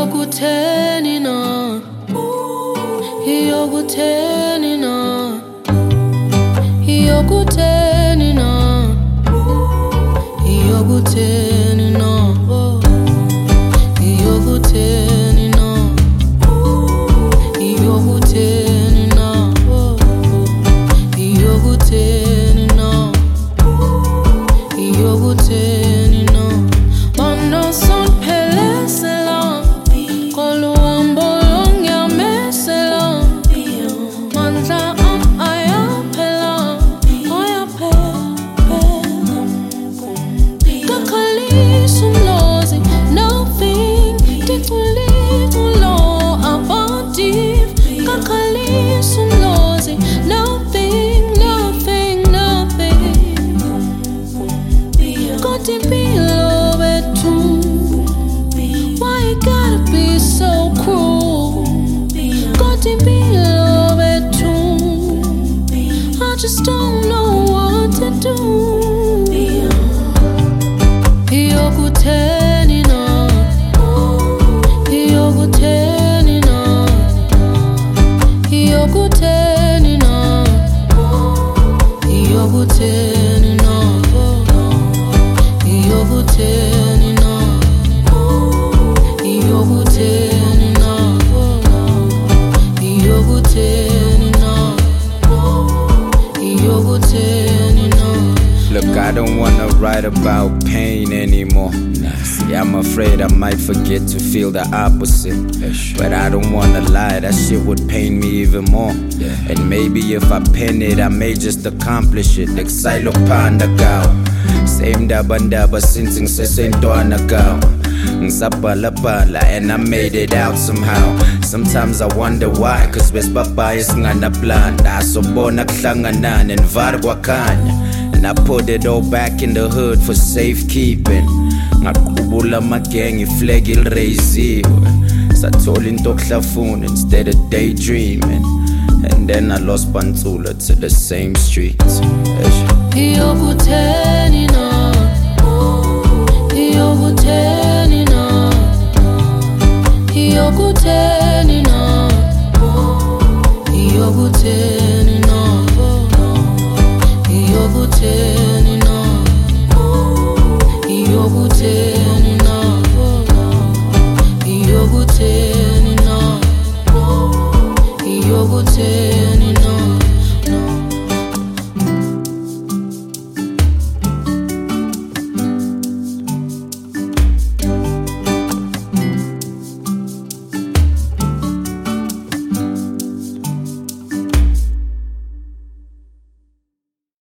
Iyokutheni na, iyokutheni na, iyokutheni na, iyokutheni na, iyokutheni na, iyokutheni na, iyokutheni na, iyokutheni na. Mano son pelesela, koluambo longyamesela, mandla ayapela, ayapela. Kakalisu mlozi, nothing, titulo avantif. Kakalisu mlozi, nothing, nothing, nothing. Koti below it too. Why you gotta be so cruel? Koti below it too. I just don't know what to do. Iyokutheni na, iyokutheni na, iyokutheni na, iyokutheni na, iyokutheni na, iyokutheni na, iyokutheni na, iyokutheni na. Look, I don't wanna write about pain anymore. See, I'm afraid I might forget to feel the opposite. But I don't wanna lie, that shit would pain me even more. And maybe if I pen it, I may just accomplish it. Exile panda gao. Same daba since ngisesentwana gao. Ngisabhalabhala and I made it out somehow. Sometimes I wonder why, cause besibabaya singanaplan. Asobona kuhlangana nenvar kwakhanya. And I put it all back in the hood for safekeeping. Ngaqubula magang iflag ilraisiwe. Sathola into okuhlafuna instead of daydreaming. And then I lost Bantula to the same streets. Iyokutheni na, iyokutheni